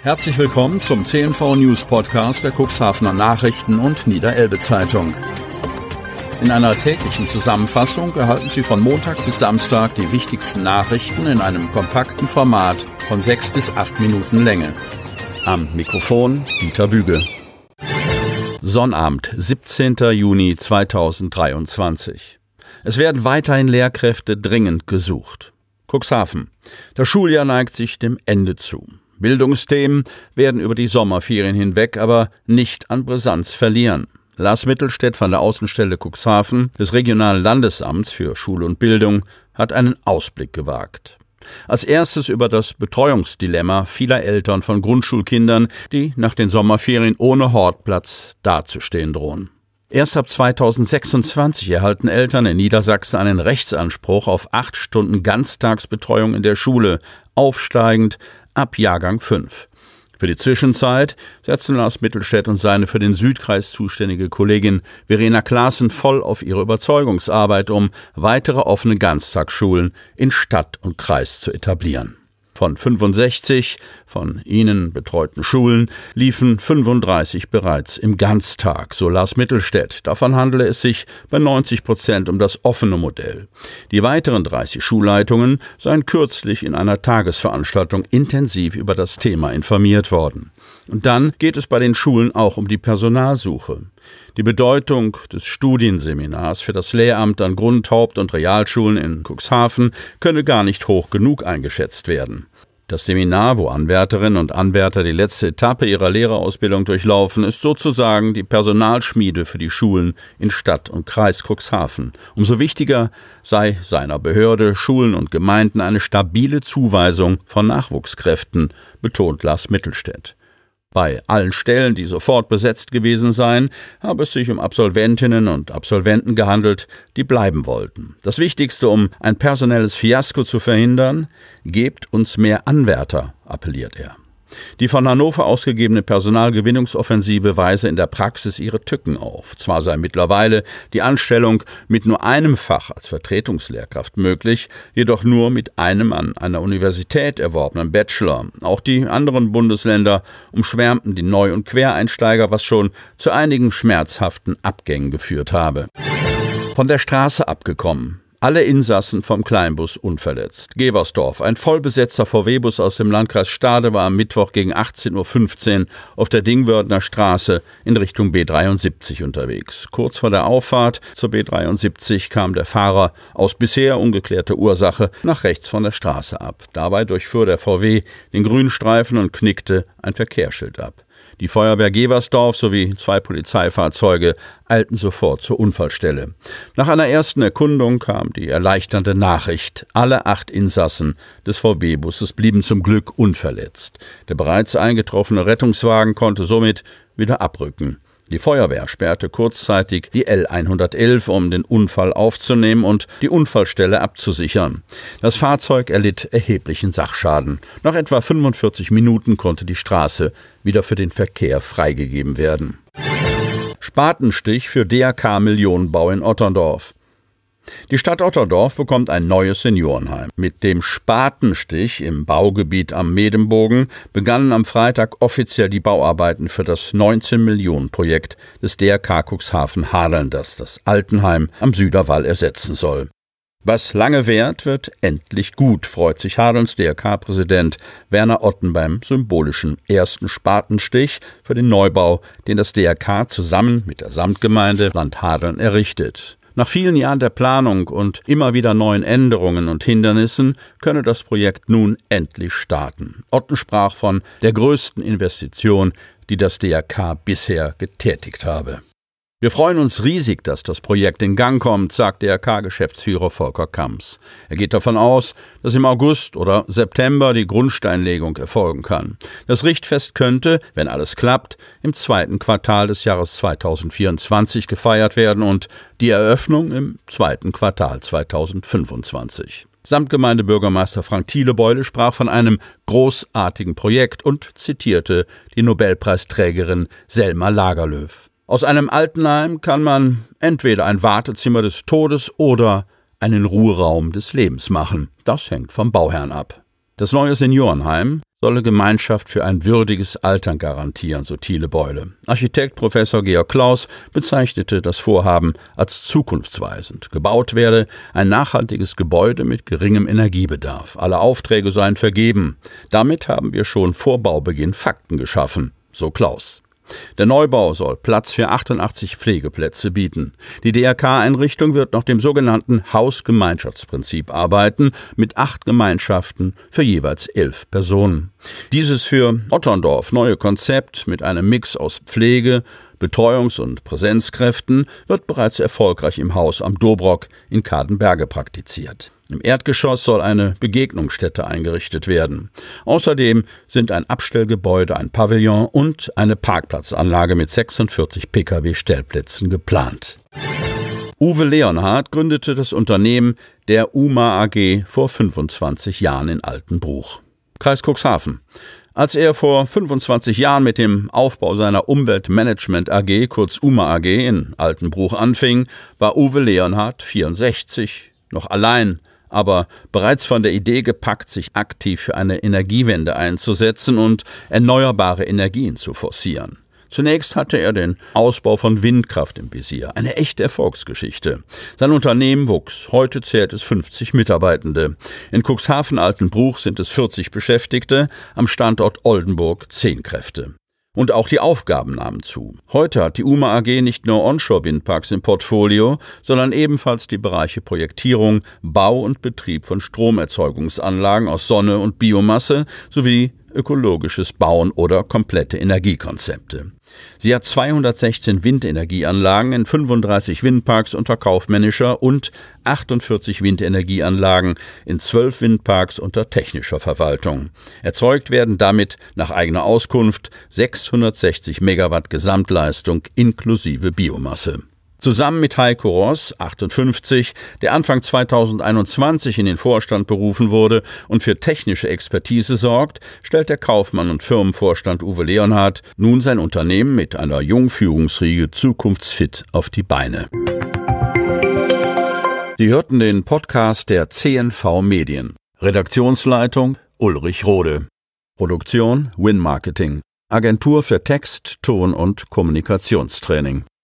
Herzlich willkommen zum CNV News Podcast der Cuxhavener Nachrichten und Niederelbe Zeitung. In einer täglichen Zusammenfassung erhalten Sie von Montag bis Samstag die wichtigsten Nachrichten in einem kompakten Format von 6 bis 8 Minuten Länge. Am Mikrofon Dieter Büge. Sonnabend, 17. Juni 2023. Es werden weiterhin Lehrkräfte dringend gesucht. Cuxhaven. Das Schuljahr neigt sich dem Ende zu. Bildungsthemen werden über die Sommerferien hinweg aber nicht an Brisanz verlieren. Lars Mittelstädt von der Außenstelle Cuxhaven des Regionalen Landesamts für Schule und Bildung hat einen Ausblick gewagt. Als erstes über das Betreuungsdilemma vieler Eltern von Grundschulkindern, die nach den Sommerferien ohne Hortplatz dazustehen drohen. Erst ab 2026 erhalten Eltern in Niedersachsen einen Rechtsanspruch auf 8 Stunden Ganztagsbetreuung in der Schule, aufsteigend ab Jahrgang 5. Für die Zwischenzeit setzen Lars Mittelstädt und seine für den Südkreis zuständige Kollegin Verena Klaassen voll auf ihre Überzeugungsarbeit, um weitere offene Ganztagsschulen in Stadt und Kreis zu etablieren. Von 65 von ihnen betreuten Schulen liefen 35 bereits im Ganztag, so Lars Mittelstädt. Davon handele es sich bei 90% um das offene Modell. Die weiteren 30 Schulleitungen seien kürzlich in einer Tagesveranstaltung intensiv über das Thema informiert worden. Und dann geht es bei den Schulen auch um die Personalsuche. Die Bedeutung des Studienseminars für das Lehramt an Grund-, Haupt- und Realschulen in Cuxhaven könne gar nicht hoch genug eingeschätzt werden. Das Seminar, wo Anwärterinnen und Anwärter die letzte Etappe ihrer Lehrerausbildung durchlaufen, ist sozusagen die Personalschmiede für die Schulen in Stadt und Kreis Cuxhaven. Umso wichtiger sei seiner Behörde, Schulen und Gemeinden eine stabile Zuweisung von Nachwuchskräften, betont Lars Mittelstädt. Bei allen Stellen, die sofort besetzt gewesen seien, habe es sich um Absolventinnen und Absolventen gehandelt, die bleiben wollten. Das Wichtigste, um ein personelles Fiasko zu verhindern: gebt uns mehr Anwärter, appelliert er. Die von Hannover ausgegebene Personalgewinnungsoffensive weise in der Praxis ihre Tücken auf. Zwar sei mittlerweile die Anstellung mit nur einem Fach als Vertretungslehrkraft möglich, jedoch nur mit einem an einer Universität erworbenen Bachelor. Auch die anderen Bundesländer umschwärmten die Neu- und Quereinsteiger, was schon zu einigen schmerzhaften Abgängen geführt habe. Von der Straße abgekommen. Alle Insassen vom Kleinbus unverletzt. Geversdorf. Ein vollbesetzter VW-Bus aus dem Landkreis Stade war am Mittwoch gegen 18:15 Uhr auf der Dingwördener Straße in Richtung B73 unterwegs. Kurz vor der Auffahrt zur B73 kam der Fahrer aus bisher ungeklärter Ursache nach rechts von der Straße ab. Dabei durchfuhr der VW den Grünstreifen und knickte ein Verkehrsschild ab. Die Feuerwehr Geversdorf sowie 2 Polizeifahrzeuge eilten sofort zur Unfallstelle. Nach einer ersten Erkundung kam die erleichternde Nachricht: alle 8 Insassen des VW-Busses blieben zum Glück unverletzt. Der bereits eingetroffene Rettungswagen konnte somit wieder abrücken. Die Feuerwehr sperrte kurzzeitig die L111, um den Unfall aufzunehmen und die Unfallstelle abzusichern. Das Fahrzeug erlitt erheblichen Sachschaden. Nach etwa 45 Minuten konnte die Straße wieder für den Verkehr freigegeben werden. Spatenstich für DRK-Millionenbau in Otterndorf. Die Stadt Otterndorf bekommt ein neues Seniorenheim. Mit dem Spatenstich im Baugebiet am Medembogen begannen am Freitag offiziell die Bauarbeiten für das 19-Millionen-Projekt des DRK Cuxhaven Hadeln, das das Altenheim am Süderwall ersetzen soll. Was lange währt, wird endlich gut, freut sich Hadelns DRK-Präsident Werner Otten beim symbolischen ersten Spatenstich für den Neubau, den das DRK zusammen mit der Samtgemeinde Land Hadeln errichtet. Nach vielen Jahren der Planung und immer wieder neuen Änderungen und Hindernissen könne das Projekt nun endlich starten. Otten sprach von der größten Investition, die das DRK bisher getätigt habe. Wir freuen uns riesig, dass das Projekt in Gang kommt, sagt DRK-Geschäftsführer Volker Kamps. Er geht davon aus, dass im August oder September die Grundsteinlegung erfolgen kann. Das Richtfest könnte, wenn alles klappt, im 2. Quartal des Jahres 2024 gefeiert werden und die Eröffnung im 2. Quartal 2025. Samtgemeindebürgermeister Frank Thielebeule sprach von einem großartigen Projekt und zitierte die Nobelpreisträgerin Selma Lagerlöw. Aus einem Altenheim kann man entweder ein Wartezimmer des Todes oder einen Ruheraum des Lebens machen. Das hängt vom Bauherrn ab. Das neue Seniorenheim solle Gemeinschaft für ein würdiges Altern garantieren, so Thiele Beule. Architekt Professor Georg Klaus bezeichnete das Vorhaben als zukunftsweisend. Gebaut werde ein nachhaltiges Gebäude mit geringem Energiebedarf. Alle Aufträge seien vergeben. Damit haben wir schon vor Baubeginn Fakten geschaffen, so Klaus. Der Neubau soll Platz für 88 Pflegeplätze bieten. Die DRK-Einrichtung wird nach dem sogenannten Hausgemeinschaftsprinzip arbeiten, mit 8 Gemeinschaften für jeweils 11 Personen. Dieses für Otterndorf neue Konzept mit einem Mix aus Pflege, Betreuungs- und Präsenzkräften wird bereits erfolgreich im Haus am Dobrock in Kadenberge praktiziert. Im Erdgeschoss soll eine Begegnungsstätte eingerichtet werden. Außerdem sind ein Abstellgebäude, ein Pavillon und eine Parkplatzanlage mit 46 Pkw-Stellplätzen geplant. Uwe Leonhardt gründete das Unternehmen der UMA AG vor 25 Jahren in Altenbruch, Kreis Cuxhaven. Als er vor 25 Jahren mit dem Aufbau seiner Umweltmanagement AG, kurz UMA AG, in Altenbruch anfing, war Uwe Leonhardt 64, noch allein, aber bereits von der Idee gepackt, sich aktiv für eine Energiewende einzusetzen und erneuerbare Energien zu forcieren. Zunächst hatte er den Ausbau von Windkraft im Visier, eine echte Erfolgsgeschichte. Sein Unternehmen wuchs, heute zählt es 50 Mitarbeitende. In Cuxhaven-Altenbruch sind es 40 Beschäftigte, am Standort Oldenburg 10 Kräfte. Und auch die Aufgaben nahmen zu. Heute hat die UMA AG nicht nur Onshore-Windparks im Portfolio, sondern ebenfalls die Bereiche Projektierung, Bau und Betrieb von Stromerzeugungsanlagen aus Sonne und Biomasse sowie ökologisches Bauen oder komplette Energiekonzepte. Sie hat 216 Windenergieanlagen in 35 Windparks unter kaufmännischer und 48 Windenergieanlagen in 12 Windparks unter technischer Verwaltung. Erzeugt werden damit nach eigener Auskunft 660 Megawatt Gesamtleistung inklusive Biomasse. Zusammen mit Heiko Ross, 58, der Anfang 2021 in den Vorstand berufen wurde und für technische Expertise sorgt, stellt der Kaufmann und Firmenvorstand Uwe Leonhardt nun sein Unternehmen mit einer Jungführungsriege zukunftsfit auf die Beine. Sie hörten den Podcast der CNV Medien. Redaktionsleitung Ulrich Rode. Produktion Win Marketing. Agentur für Text, Ton und Kommunikationstraining.